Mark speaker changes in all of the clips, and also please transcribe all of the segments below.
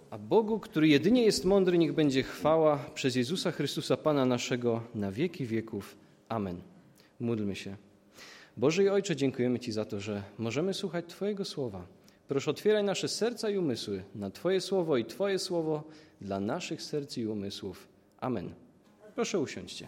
Speaker 1: A Bogu, który jedynie jest mądry, niech będzie chwała przez Jezusa Chrystusa, Pana naszego, na wieki wieków. Amen. Módlmy się. Boże i Ojcze, dziękujemy Ci za to, że możemy słuchać Twojego słowa. Proszę, otwieraj nasze serca i umysły na Twoje słowo i Twoje słowo dla naszych serc i umysłów. Amen. Proszę usiądźcie.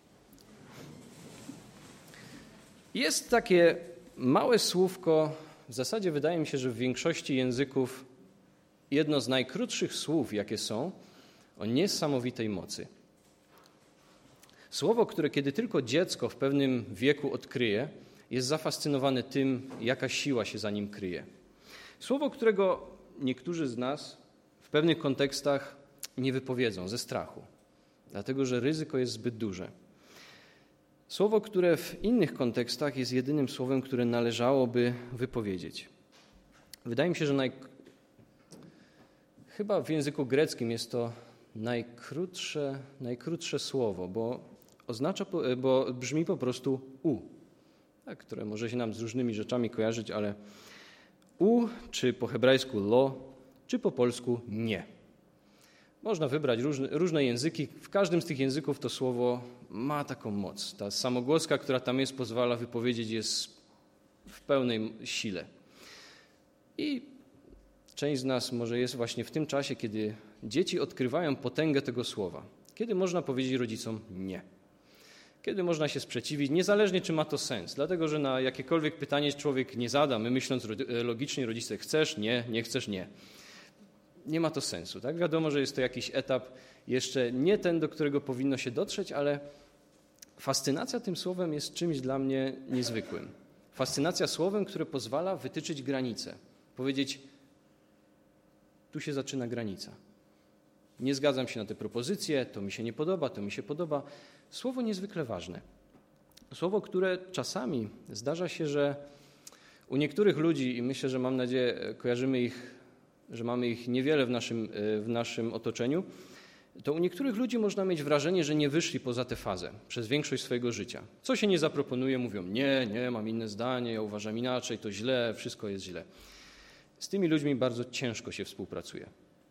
Speaker 1: Jest takie małe słówko, w zasadzie wydaje mi się, że w większości języków jedno z najkrótszych słów, jakie są, o niesamowitej mocy. Słowo, które kiedy tylko dziecko w pewnym wieku odkryje, jest zafascynowane tym, jaka siła się za nim kryje. Słowo, którego niektórzy z nas w pewnych kontekstach nie wypowiedzą ze strachu, dlatego że ryzyko jest zbyt duże. Słowo, które w innych kontekstach jest jedynym słowem, które należałoby wypowiedzieć. Wydaje mi się, że chyba w języku greckim jest to najkrótsze słowo, bo brzmi po prostu u, tak, które może się nam z różnymi rzeczami kojarzyć, ale u, czy po hebrajsku lo, czy po polsku nie. Można wybrać różne języki. W każdym z tych języków to słowo ma taką moc. Ta samogłoska, która tam jest, pozwala wypowiedzieć jest w pełnej sile. I część z nas może jest właśnie w tym czasie, kiedy dzieci odkrywają potęgę tego słowa. Kiedy można powiedzieć rodzicom nie. Kiedy można się sprzeciwić, niezależnie czy ma to sens. Dlatego, że na jakiekolwiek pytanie człowiek nie zada, my myśląc logicznie, rodzice chcesz, nie chcesz, nie. Nie ma to sensu. Tak? Wiadomo, że jest to jakiś etap, jeszcze nie ten, do którego powinno się dotrzeć, ale fascynacja tym słowem jest czymś dla mnie niezwykłym. Fascynacja słowem, które pozwala wytyczyć granice. Powiedzieć, tu się zaczyna granica. Nie zgadzam się na te propozycje, to mi się nie podoba, to mi się podoba. Słowo niezwykle ważne. Słowo, które czasami zdarza się, że u niektórych ludzi, i myślę, że mam nadzieję, kojarzymy ich, że mamy ich niewiele w naszym otoczeniu, to u niektórych ludzi można mieć wrażenie, że nie wyszli poza tę fazę przez większość swojego życia. Co się nie zaproponuje, mówią nie, mam inne zdanie, ja uważam inaczej, to źle, wszystko jest źle. Z tymi ludźmi bardzo ciężko się współpracuje.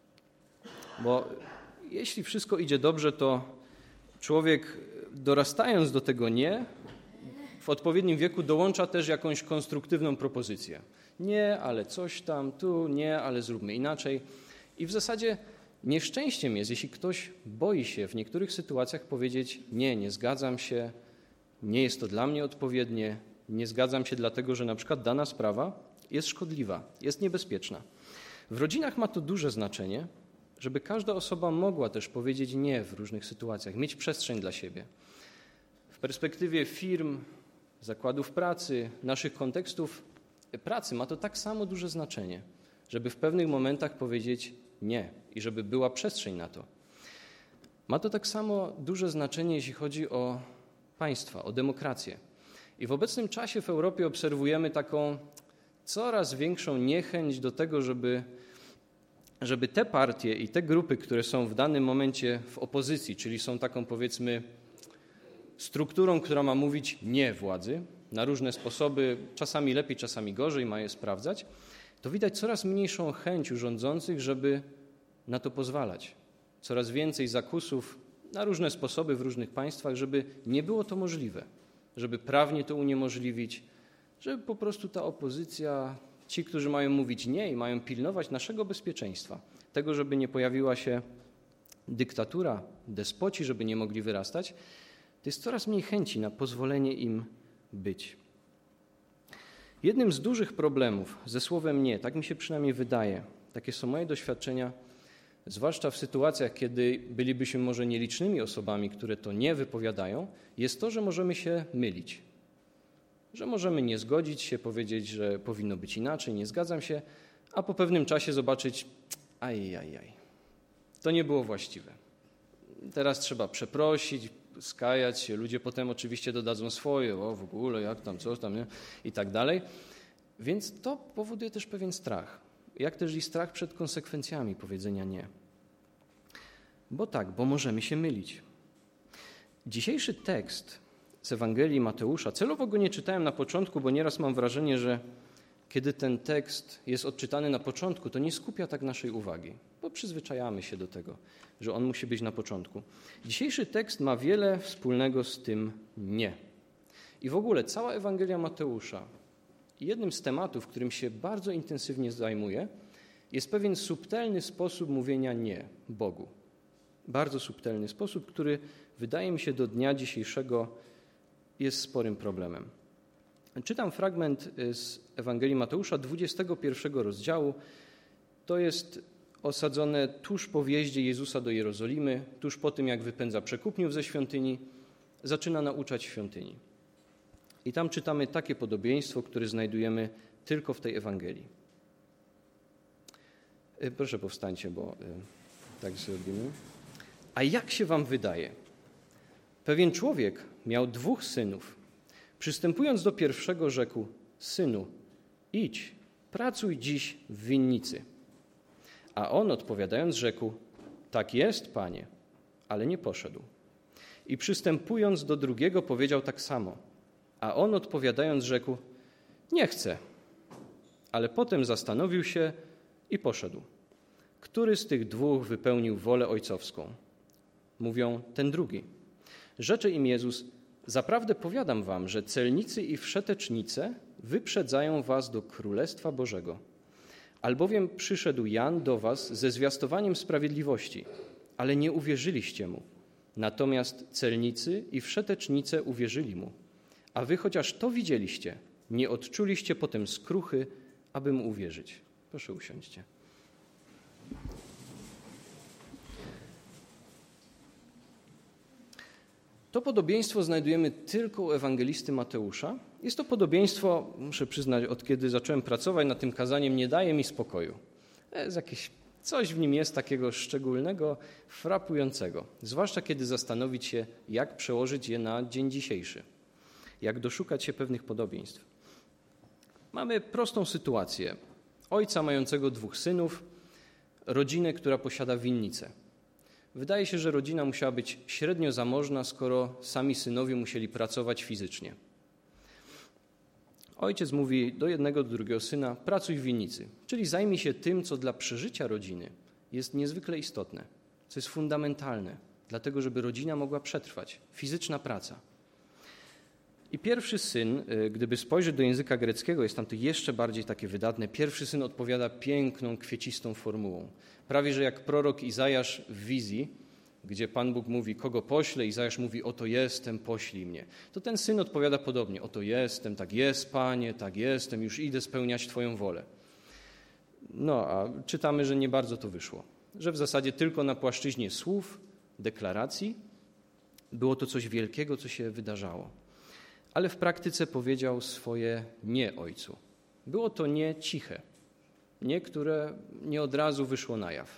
Speaker 1: Bo jeśli wszystko idzie dobrze, to człowiek dorastając do tego nie, w odpowiednim wieku dołącza też jakąś konstruktywną propozycję. Nie, ale coś tam, tu, nie, ale zróbmy inaczej. I w zasadzie nieszczęściem jest, jeśli ktoś boi się w niektórych sytuacjach powiedzieć nie zgadzam się, nie jest to dla mnie odpowiednie, nie zgadzam się dlatego, że na przykład dana sprawa jest szkodliwa, jest niebezpieczna. W rodzinach ma to duże znaczenie, żeby każda osoba mogła też powiedzieć nie w różnych sytuacjach, mieć przestrzeń dla siebie. W perspektywie firm, zakładów pracy, naszych kontekstów pracy ma to tak samo duże znaczenie, żeby w pewnych momentach powiedzieć nie i żeby była przestrzeń na to. Ma to tak samo duże znaczenie, jeśli chodzi o państwa, o demokrację. I w obecnym czasie w Europie obserwujemy taką coraz większą niechęć do tego, żeby te partie i te grupy, które są w danym momencie w opozycji, czyli są taką powiedzmy strukturą, która ma mówić nie władzy, na różne sposoby, czasami lepiej, czasami gorzej, ma je sprawdzać, to widać coraz mniejszą chęć u rządzących, żeby na to pozwalać. Coraz więcej zakusów na różne sposoby w różnych państwach, żeby nie było to możliwe, żeby prawnie to uniemożliwić, żeby po prostu ta opozycja, ci, którzy mają mówić nie i mają pilnować naszego bezpieczeństwa, tego, żeby nie pojawiła się dyktatura, despoci, żeby nie mogli wyrastać, to jest coraz mniej chęci na pozwolenie im być. Jednym z dużych problemów ze słowem nie, tak mi się przynajmniej wydaje, takie są moje doświadczenia, zwłaszcza w sytuacjach, kiedy bylibyśmy może nielicznymi osobami, które to nie wypowiadają, jest to, że możemy się mylić. Że możemy nie zgodzić się, powiedzieć, że powinno być inaczej, nie zgadzam się, a po pewnym czasie zobaczyć, to nie było właściwe. Teraz trzeba przeprosić, skajać się, ludzie potem oczywiście dodadzą swoje, w ogóle, jak tam, coś tam, nie? I tak dalej. Więc to powoduje też pewien strach, jak też i strach przed konsekwencjami powiedzenia nie. Bo możemy się mylić. Dzisiejszy tekst z Ewangelii Mateusza, celowo go nie czytałem na początku, bo nieraz mam wrażenie, że kiedy ten tekst jest odczytany na początku, to nie skupia tak naszej uwagi, bo przyzwyczajamy się do tego, że on musi być na początku. Dzisiejszy tekst ma wiele wspólnego z tym nie. I w ogóle cała Ewangelia Mateusza, jednym z tematów, którym się bardzo intensywnie zajmuje, jest pewien subtelny sposób mówienia nie Bogu. Bardzo subtelny sposób, który wydaje mi się do dnia dzisiejszego jest sporym problemem. Czytam fragment z Ewangelii Mateusza, 21 rozdziału. To jest osadzone tuż po wjeździe Jezusa do Jerozolimy, tuż po tym, jak wypędza przekupniów ze świątyni, zaczyna nauczać świątyni. I tam czytamy takie podobieństwo, które znajdujemy tylko w tej Ewangelii. Proszę powstańcie, bo tak zrobimy. A jak się wam wydaje? Pewien człowiek miał 2 synów. Przystępując do pierwszego, rzekł: Synu, idź, pracuj dziś w winnicy. A on odpowiadając rzekł: Tak jest, panie, ale nie poszedł. I przystępując do drugiego, powiedział tak samo. A on odpowiadając rzekł: Nie chcę. Ale potem zastanowił się i poszedł. Który z tych 2 wypełnił wolę ojcowską? Mówią: ten drugi. Rzecze im Jezus: Zaprawdę powiadam wam, że celnicy i wszetecznice wyprzedzają was do Królestwa Bożego. Albowiem przyszedł Jan do was ze zwiastowaniem sprawiedliwości, ale nie uwierzyliście mu. Natomiast celnicy i wszetecznice uwierzyli mu. A wy chociaż to widzieliście, nie odczuliście potem skruchy, aby mu uwierzyć. Proszę usiądźcie. To podobieństwo znajdujemy tylko u ewangelisty Mateusza. Jest to podobieństwo, muszę przyznać, od kiedy zacząłem pracować nad tym kazaniem, nie daje mi spokoju. Coś w nim jest takiego szczególnego, frapującego. Zwłaszcza kiedy zastanowić się, jak przełożyć je na dzień dzisiejszy. Jak doszukać się pewnych podobieństw. Mamy prostą sytuację. Ojca mającego 2 synów, rodzinę, która posiada winnicę. Wydaje się, że rodzina musiała być średnio zamożna, skoro sami synowie musieli pracować fizycznie. Ojciec mówi do jednego, do drugiego syna: pracuj w winnicy, czyli zajmij się tym, co dla przeżycia rodziny jest niezwykle istotne, co jest fundamentalne, dlatego żeby rodzina mogła przetrwać. Fizyczna praca. I pierwszy syn, gdyby spojrzeć do języka greckiego, jest tam to jeszcze bardziej takie wydatne. Pierwszy syn odpowiada piękną, kwiecistą formułą. Prawie, że jak prorok Izajasz w wizji, gdzie Pan Bóg mówi: kogo pośle, Izajasz mówi: oto jestem, poślij mnie. To ten syn odpowiada podobnie: oto jestem, tak jest, Panie, tak jestem, już idę spełniać Twoją wolę. No, a czytamy, że nie bardzo to wyszło. Że w zasadzie tylko na płaszczyźnie słów, deklaracji było to coś wielkiego, co się wydarzało. Ale w praktyce powiedział swoje nie ojcu. Było to nie ciche, nie, które nie od razu wyszło na jaw.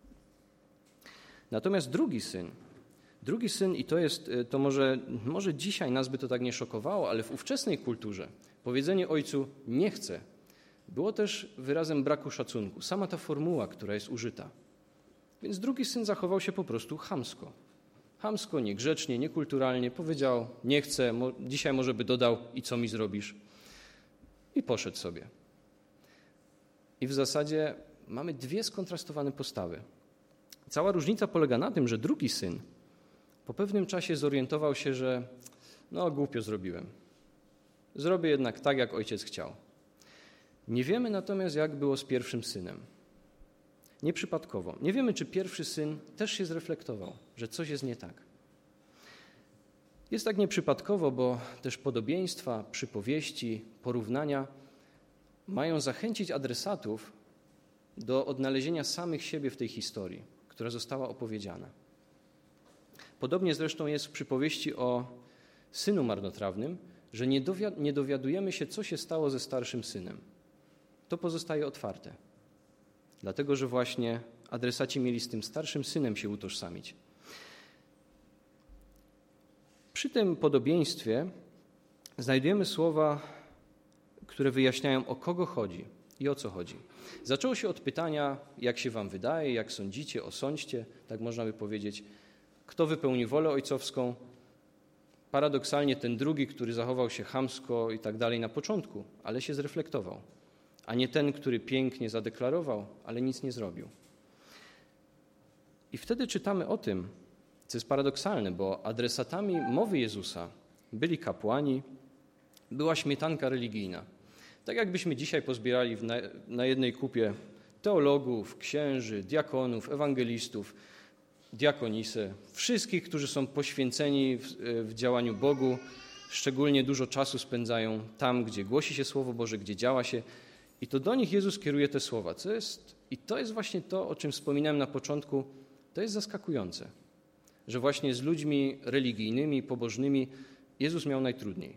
Speaker 1: Natomiast drugi syn, i to może dzisiaj nas by to tak nie szokowało, ale w ówczesnej kulturze powiedzenie ojcu nie chcę było też wyrazem braku szacunku. Sama ta formuła, która jest użyta. Więc drugi syn zachował się po prostu chamsko. Chamsko, niegrzecznie, niekulturalnie powiedział: nie chcę, dzisiaj może by dodał: i co mi zrobisz? I poszedł sobie. I w zasadzie mamy 2 skontrastowane postawy. Cała różnica polega na tym, że drugi syn po pewnym czasie zorientował się, że głupio zrobiłem. Zrobię jednak tak, jak ojciec chciał. Nie wiemy natomiast, jak było z pierwszym synem. Nieprzypadkowo. Nie wiemy, czy pierwszy syn też się zreflektował, że coś jest nie tak. Jest tak nieprzypadkowo, bo też podobieństwa, przypowieści, porównania mają zachęcić adresatów do odnalezienia samych siebie w tej historii, która została opowiedziana. Podobnie zresztą jest w przypowieści o synu marnotrawnym, że nie dowiadujemy się, co się stało ze starszym synem. To pozostaje otwarte. Dlatego, że właśnie adresaci mieli z tym starszym synem się utożsamić. Przy tym podobieństwie znajdujemy słowa, które wyjaśniają, o kogo chodzi i o co chodzi. Zaczęło się od pytania: jak się wam wydaje, jak sądzicie, osądźcie, tak można by powiedzieć, kto wypełni wolę ojcowską. Paradoksalnie ten drugi, który zachował się chamsko i tak dalej na początku, ale się zreflektował. a nie ten, który pięknie zadeklarował, ale nic nie zrobił. I wtedy czytamy o tym, co jest paradoksalne, bo adresatami mowy Jezusa byli kapłani, była śmietanka religijna. Tak jakbyśmy dzisiaj pozbierali na jednej kupie teologów, księży, diakonów, ewangelistów, diakonisę, wszystkich, którzy są poświęceni w działaniu Bogu, szczególnie dużo czasu spędzają tam, gdzie głosi się Słowo Boże, gdzie działa się. I to do nich Jezus kieruje te słowa. I to jest właśnie to, o czym wspominałem na początku. To jest zaskakujące, że właśnie z ludźmi religijnymi, pobożnymi Jezus miał najtrudniej.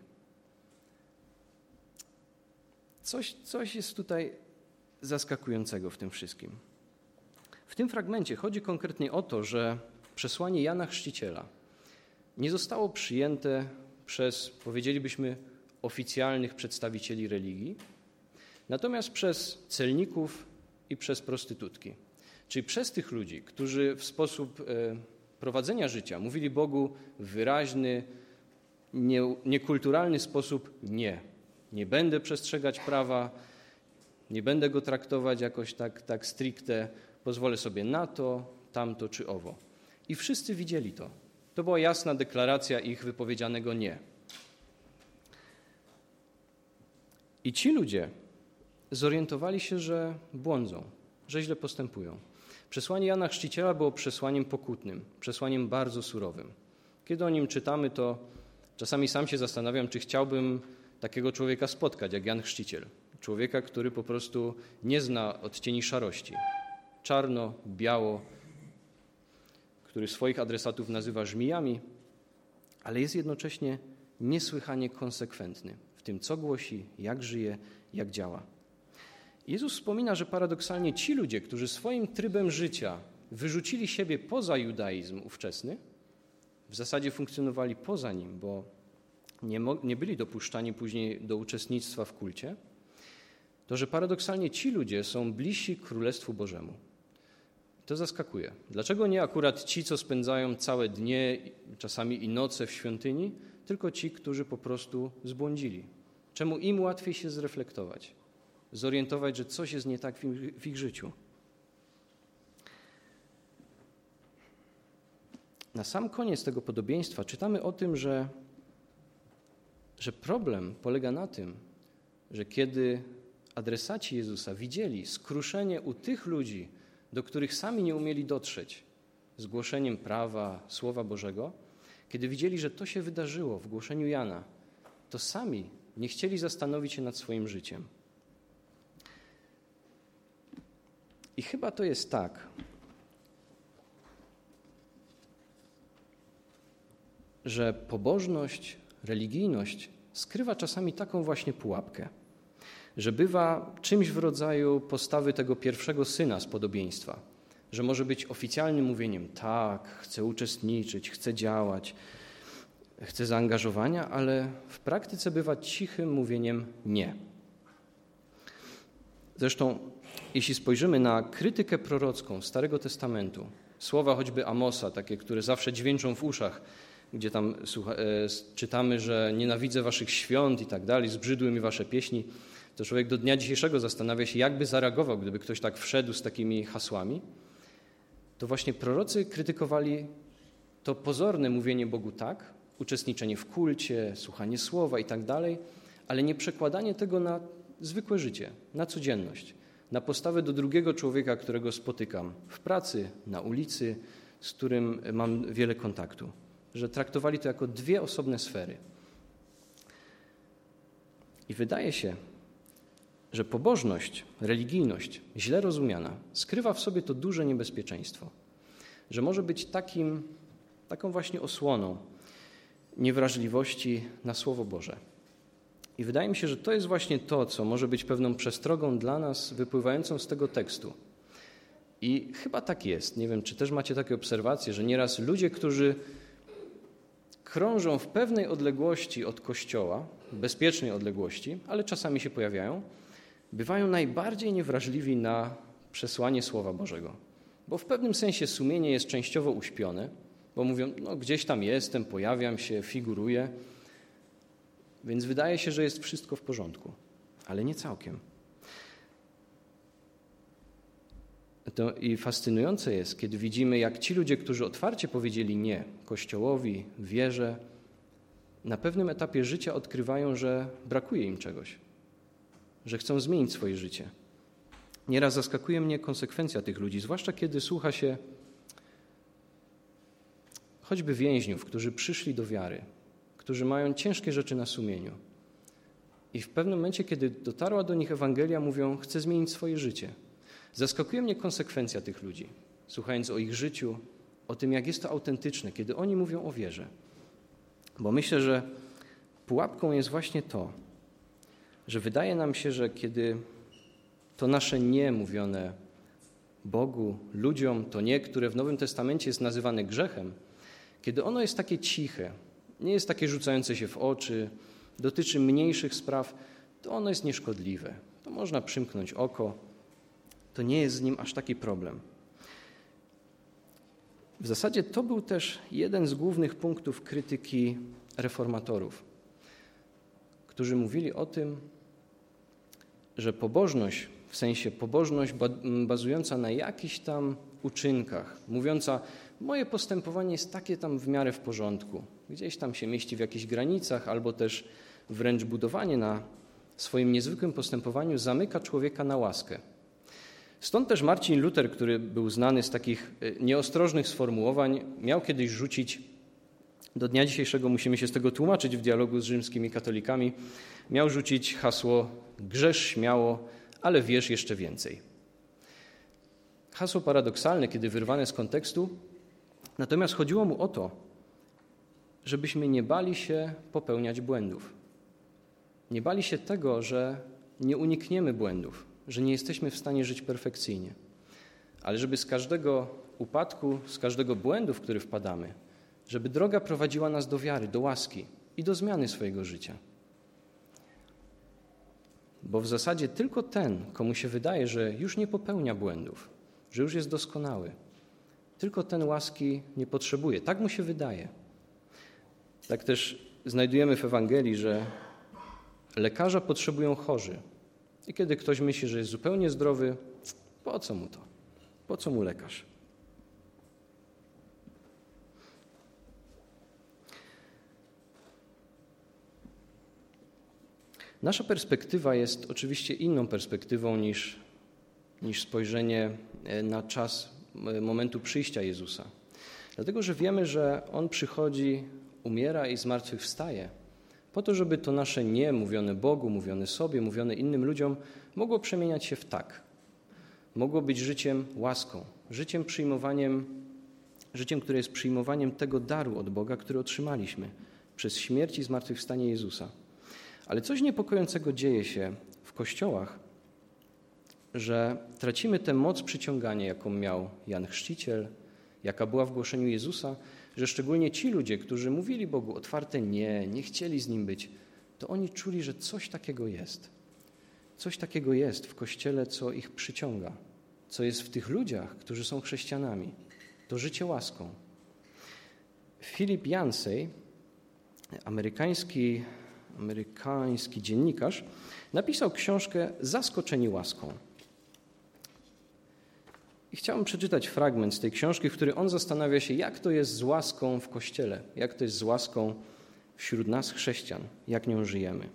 Speaker 1: Coś jest tutaj zaskakującego w tym wszystkim. W tym fragmencie chodzi konkretnie o to, że przesłanie Jana Chrzciciela nie zostało przyjęte przez, powiedzielibyśmy, oficjalnych przedstawicieli religii, natomiast przez celników i przez prostytutki. Czyli przez tych ludzi, którzy w sposób prowadzenia życia mówili Bogu w wyraźny, niekulturalny sposób nie będę przestrzegać prawa, nie będę go traktować jakoś tak stricte, pozwolę sobie na to, tamto czy owo. I wszyscy widzieli to. To była jasna deklaracja ich wypowiedzianego nie. I ci ludzie zorientowali się, że błądzą, że źle postępują. Przesłanie Jana Chrzciciela było przesłaniem pokutnym, przesłaniem bardzo surowym. Kiedy o nim czytamy, to czasami sam się zastanawiam, czy chciałbym takiego człowieka spotkać, jak Jan Chrzciciel. Człowieka, który po prostu nie zna odcieni szarości. Czarno, biało, który swoich adresatów nazywa żmijami, ale jest jednocześnie niesłychanie konsekwentny w tym, co głosi, jak żyje, jak działa. Jezus wspomina, że paradoksalnie ci ludzie, którzy swoim trybem życia wyrzucili siebie poza judaizm ówczesny, w zasadzie funkcjonowali poza nim, bo nie byli dopuszczani później do uczestnictwa w kulcie, to że paradoksalnie ci ludzie są bliżsi Królestwu Bożemu. To zaskakuje. Dlaczego nie akurat ci, co spędzają całe dnie, czasami i noce w świątyni, tylko ci, którzy po prostu zbłądzili? Czemu im łatwiej się zreflektować, zorientować, że coś jest nie tak w ich życiu? Na sam koniec tego podobieństwa czytamy o tym, że problem polega na tym, że kiedy adresaci Jezusa widzieli skruszenie u tych ludzi, do których sami nie umieli dotrzeć z głoszeniem prawa, Słowa Bożego, kiedy widzieli, że to się wydarzyło w głoszeniu Jana, to sami nie chcieli zastanowić się nad swoim życiem. I chyba to jest tak, że pobożność, religijność skrywa czasami taką właśnie pułapkę, że bywa czymś w rodzaju postawy tego pierwszego syna z podobieństwa, że może być oficjalnym mówieniem tak, chcę uczestniczyć, chcę działać, chcę zaangażowania, ale w praktyce bywa cichym mówieniem nie. Zresztą, jeśli spojrzymy na krytykę prorocką Starego Testamentu, słowa choćby Amosa, takie, które zawsze dźwięczą w uszach, gdzie tam czytamy, że nienawidzę waszych świąt i tak dalej, zbrzydły mi wasze pieśni, to człowiek do dnia dzisiejszego zastanawia się, jakby zareagował, gdyby ktoś tak wszedł z takimi hasłami. To właśnie prorocy krytykowali to pozorne mówienie Bogu tak, uczestniczenie w kulcie, słuchanie słowa i tak dalej, ale nie przekładanie tego na zwykłe życie, na codzienność, na postawę do drugiego człowieka, którego spotykam w pracy, na ulicy, z którym mam wiele kontaktu. Że traktowali to jako dwie osobne sfery. I wydaje się, że pobożność, religijność, źle rozumiana, skrywa w sobie to duże niebezpieczeństwo, że może być taką właśnie osłoną niewrażliwości na Słowo Boże. I wydaje mi się, że to jest właśnie to, co może być pewną przestrogą dla nas wypływającą z tego tekstu. I chyba tak jest. Nie wiem, czy też macie takie obserwacje, że nieraz ludzie, którzy krążą w pewnej odległości od Kościoła, bezpiecznej odległości, ale czasami się pojawiają, bywają najbardziej niewrażliwi na przesłanie Słowa Bożego. Bo w pewnym sensie sumienie jest częściowo uśpione, bo mówią, no gdzieś tam jestem, pojawiam się, figuruję, więc wydaje się, że jest wszystko w porządku, ale nie całkiem. I fascynujące jest, kiedy widzimy, jak ci ludzie, którzy otwarcie powiedzieli nie Kościołowi, wierze, na pewnym etapie życia odkrywają, że brakuje im czegoś, że chcą zmienić swoje życie. Nieraz zaskakuje mnie konsekwencja tych ludzi, zwłaszcza kiedy słucha się choćby więźniów, którzy przyszli do wiary, którzy mają ciężkie rzeczy na sumieniu. I w pewnym momencie, kiedy dotarła do nich Ewangelia, mówią, chcę zmienić swoje życie. Zaskakuje mnie konsekwencja tych ludzi, słuchając o ich życiu, o tym, jak jest to autentyczne, kiedy oni mówią o wierze. Bo myślę, że pułapką jest właśnie to, że wydaje nam się, że kiedy to nasze nie mówione Bogu, ludziom, to nie, które w Nowym Testamencie jest nazywane grzechem, kiedy ono jest takie ciche, nie jest takie rzucające się w oczy, dotyczy mniejszych spraw, to ono jest nieszkodliwe. To można przymknąć oko, to nie jest z nim aż taki problem. W zasadzie to był też jeden z głównych punktów krytyki reformatorów, którzy mówili o tym, że pobożność, w sensie pobożność bazująca na jakichś tam uczynkach, mówiąca, moje postępowanie jest takie tam w miarę w porządku, gdzieś tam się mieści w jakichś granicach, albo też wręcz budowanie na swoim niezwykłym postępowaniu zamyka człowieka na łaskę. Stąd też Marcin Luter, który był znany z takich nieostrożnych sformułowań, miał kiedyś rzucić, do dnia dzisiejszego musimy się z tego tłumaczyć w dialogu z rzymskimi katolikami, miał rzucić hasło grzesz śmiało, ale wiesz jeszcze więcej. Hasło paradoksalne, kiedy wyrwane z kontekstu, natomiast chodziło mu o to, żebyśmy nie bali się popełniać błędów. Nie bali się tego, że nie unikniemy błędów, że nie jesteśmy w stanie żyć perfekcyjnie, ale żeby z każdego upadku, z każdego błędu, w który wpadamy, żeby droga prowadziła nas do wiary, do łaski i do zmiany swojego życia. Bo w zasadzie tylko ten, komu się wydaje, że już nie popełnia błędów, że już jest doskonały, tylko ten łaski nie potrzebuje. Tak mu się wydaje. Tak też znajdujemy w Ewangelii, że lekarza potrzebują chorzy. I kiedy ktoś myśli, że jest zupełnie zdrowy, po co mu to? Po co mu lekarz? Nasza perspektywa jest oczywiście inną perspektywą niż spojrzenie na czas momentu przyjścia Jezusa. Dlatego, że wiemy, że On przychodzi, umiera i zmartwychwstaje po to, żeby to nasze nie mówione Bogu, mówione sobie, mówione innym ludziom mogło przemieniać się w tak. Mogło być życiem łaską, życiem które jest przyjmowaniem tego daru od Boga, który otrzymaliśmy przez śmierć i zmartwychwstanie Jezusa. Ale coś niepokojącego dzieje się w kościołach, że tracimy tę moc przyciągania, jaką miał Jan Chrzciciel, jaka była w głoszeniu Jezusa, że szczególnie ci ludzie, którzy mówili Bogu otwarte nie chcieli z Nim być, to oni czuli, że coś takiego jest. Coś takiego jest w Kościele, co ich przyciąga, co jest w tych ludziach, którzy są chrześcijanami. To życie łaską. Philip Yancey, amerykański dziennikarz, napisał książkę Zaskoczeni łaską. I chciałem przeczytać fragment z tej książki, w której on zastanawia się, jak to jest z łaską w Kościele, jak to jest z łaską wśród nas chrześcijan, jak nią żyjemy.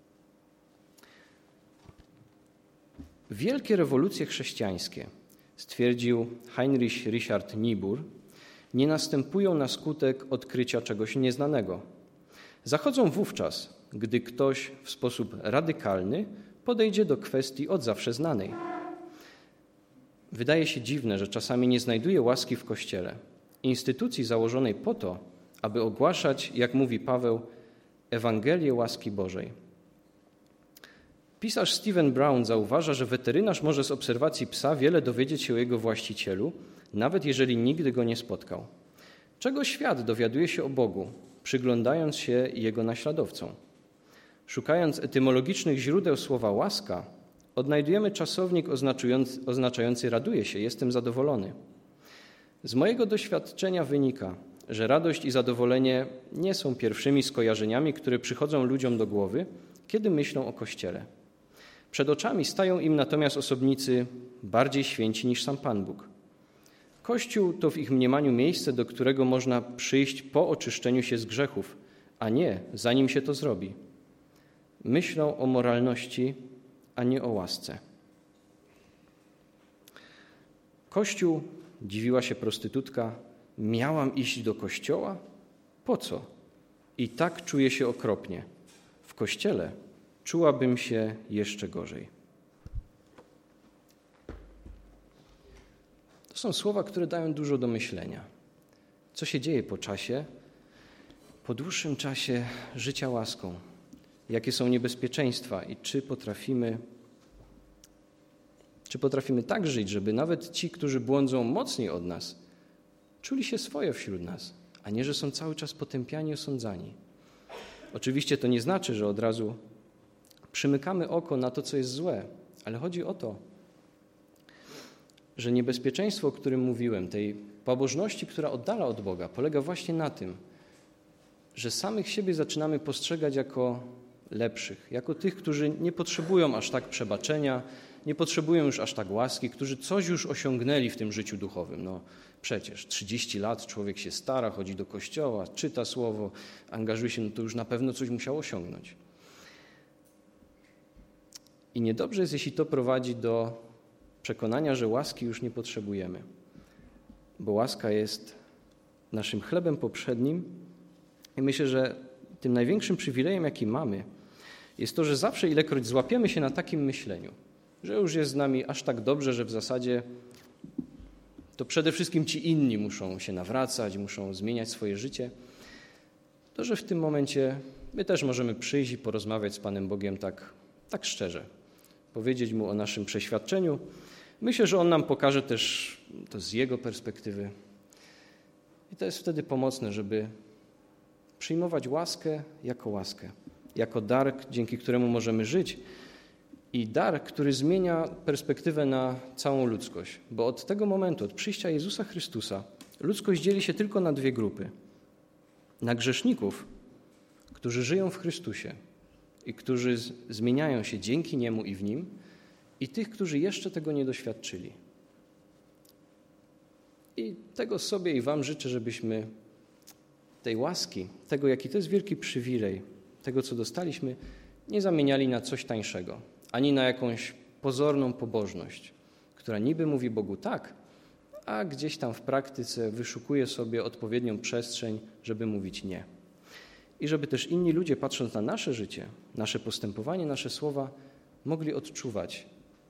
Speaker 1: Wielkie rewolucje chrześcijańskie, stwierdził Heinrich Richard Niebuhr, nie następują na skutek odkrycia czegoś nieznanego. Zachodzą wówczas, gdy ktoś w sposób radykalny podejdzie do kwestii od zawsze znanej. Wydaje się dziwne, że czasami nie znajduje łaski w Kościele, instytucji założonej po to, aby ogłaszać, jak mówi Paweł, Ewangelię łaski Bożej. Pisarz Stephen Brown zauważa, że weterynarz może z obserwacji psa wiele dowiedzieć się o jego właścicielu, nawet jeżeli nigdy go nie spotkał. Czego świat dowiaduje się o Bogu, przyglądając się Jego naśladowcom? Szukając etymologicznych źródeł słowa łaska, odnajdujemy czasownik oznaczający raduję się, jestem zadowolony. Z mojego doświadczenia wynika, że radość i zadowolenie nie są pierwszymi skojarzeniami, które przychodzą ludziom do głowy, kiedy myślą o Kościele. Przed oczami stają im natomiast osobnicy bardziej święci niż sam Pan Bóg. Kościół to w ich mniemaniu miejsce, do którego można przyjść po oczyszczeniu się z grzechów, a nie zanim się to zrobi. Myślą o moralności, a nie o łasce. Kościół, dziwiła się prostytutka, miałam iść do kościoła? Po co? I tak czuję się okropnie. W kościele czułabym się jeszcze gorzej. To są słowa, które dają dużo do myślenia. Co się dzieje po czasie, po dłuższym czasie życia łaską? Jakie są niebezpieczeństwa i czy potrafimy tak żyć, żeby nawet ci, którzy błądzą mocniej od nas, czuli się swoje wśród nas, a nie, że są cały czas potępiani i osądzani. Oczywiście to nie znaczy, że od razu przymykamy oko na to, co jest złe, ale chodzi o to, że niebezpieczeństwo, o którym mówiłem, tej pobożności, która oddala od Boga, polega właśnie na tym, że samych siebie zaczynamy postrzegać jako lepszych, jako tych, którzy nie potrzebują aż tak przebaczenia, nie potrzebują już aż tak łaski, którzy coś już osiągnęli w tym życiu duchowym. No przecież 30 lat człowiek się stara, chodzi do kościoła, czyta słowo, angażuje się, no to już na pewno coś musiał osiągnąć. I niedobrze jest, jeśli to prowadzi do przekonania, że łaski już nie potrzebujemy, bo łaska jest naszym chlebem poprzednim i myślę, że tym największym przywilejem, jaki mamy, jest to, że zawsze ilekroć złapiemy się na takim myśleniu, że już jest z nami aż tak dobrze, że w zasadzie to przede wszystkim ci inni muszą się nawracać, muszą zmieniać swoje życie, to że w tym momencie my też możemy przyjść i porozmawiać z Panem Bogiem tak szczerze, powiedzieć Mu o naszym przeświadczeniu. Myślę, że On nam pokaże też to z Jego perspektywy. I to jest wtedy pomocne, żeby przyjmować łaskę, jako dar, dzięki któremu możemy żyć i dar, który zmienia perspektywę na całą ludzkość. Bo od tego momentu, od przyjścia Jezusa Chrystusa, ludzkość dzieli się tylko na dwie grupy. Na grzeszników, którzy żyją w Chrystusie i którzy zmieniają się dzięki Niemu i w Nim, i tych, którzy jeszcze tego nie doświadczyli. I tego sobie i Wam życzę, żebyśmy tej łaski, tego, jaki to jest wielki przywilej, tego, co dostaliśmy, nie zamieniali na coś tańszego, ani na jakąś pozorną pobożność, która niby mówi Bogu tak, a gdzieś tam w praktyce wyszukuje sobie odpowiednią przestrzeń, żeby mówić nie. I żeby też inni ludzie, patrząc na nasze życie, nasze postępowanie, nasze słowa, mogli odczuwać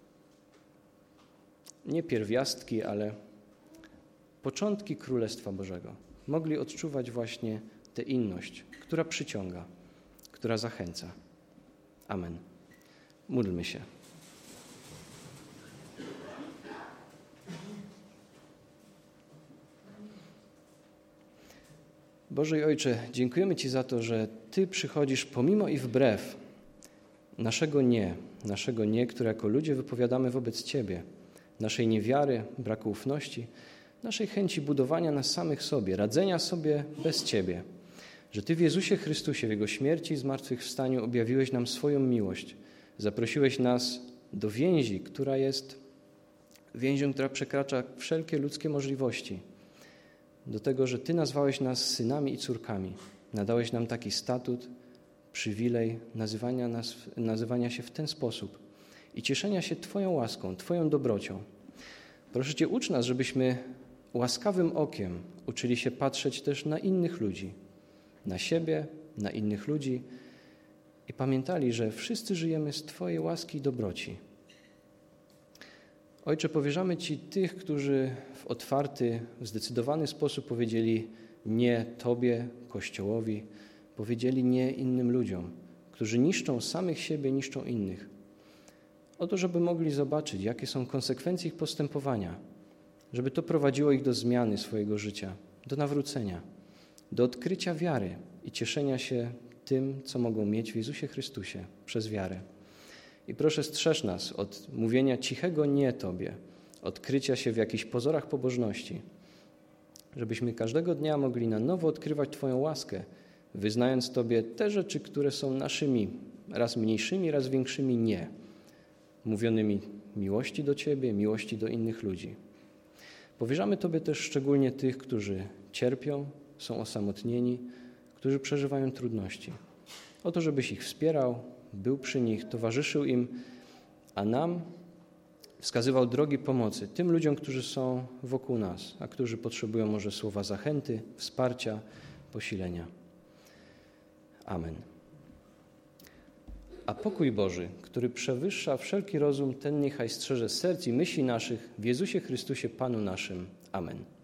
Speaker 1: nie pierwiastki, ale początki Królestwa Bożego. Mogli odczuwać właśnie tę inność, która przyciąga, która zachęca. Amen. Módlmy się. Boże i Ojcze, dziękujemy Ci za to, że Ty przychodzisz pomimo i wbrew naszego nie, które jako ludzie wypowiadamy wobec Ciebie, naszej niewiary, braku ufności, naszej chęci budowania nas samych sobie, radzenia sobie bez Ciebie, że Ty w Jezusie Chrystusie, w Jego śmierci i zmartwychwstaniu objawiłeś nam swoją miłość, zaprosiłeś nas do więzi, która jest więzią, która przekracza wszelkie ludzkie możliwości, do tego, że Ty nazwałeś nas synami i córkami, nadałeś nam taki statut, przywilej nazywania się w ten sposób i cieszenia się Twoją łaską, Twoją dobrocią. Proszę Cię, ucz nas, żebyśmy łaskawym okiem uczyli się patrzeć też na innych ludzi, na siebie, na innych ludzi i pamiętali, że wszyscy żyjemy z Twojej łaski i dobroci. Ojcze, powierzamy Ci tych, którzy w otwarty, zdecydowany sposób powiedzieli nie Tobie, Kościołowi, powiedzieli nie innym ludziom, którzy niszczą samych siebie, niszczą innych. Oto, żeby mogli zobaczyć, jakie są konsekwencje ich postępowania, żeby to prowadziło ich do zmiany swojego życia, do nawrócenia, do odkrycia wiary i cieszenia się tym, co mogą mieć w Jezusie Chrystusie przez wiarę. I proszę, strzeż nas od mówienia cichego nie Tobie, odkrycia się w jakichś pozorach pobożności, żebyśmy każdego dnia mogli na nowo odkrywać Twoją łaskę, wyznając Tobie te rzeczy, które są naszymi, raz mniejszymi, raz większymi nie, mówionymi miłości do Ciebie, miłości do innych ludzi. Powierzamy Tobie też szczególnie tych, którzy cierpią, są osamotnieni, którzy przeżywają trudności. O to, żebyś ich wspierał, był przy nich, towarzyszył im, a nam wskazywał drogi pomocy tym ludziom, którzy są wokół nas, a którzy potrzebują może słowa zachęty, wsparcia, posilenia. Amen. A pokój Boży, który przewyższa wszelki rozum, ten niechaj strzeże serc i myśli naszych w Jezusie Chrystusie Panu naszym. Amen.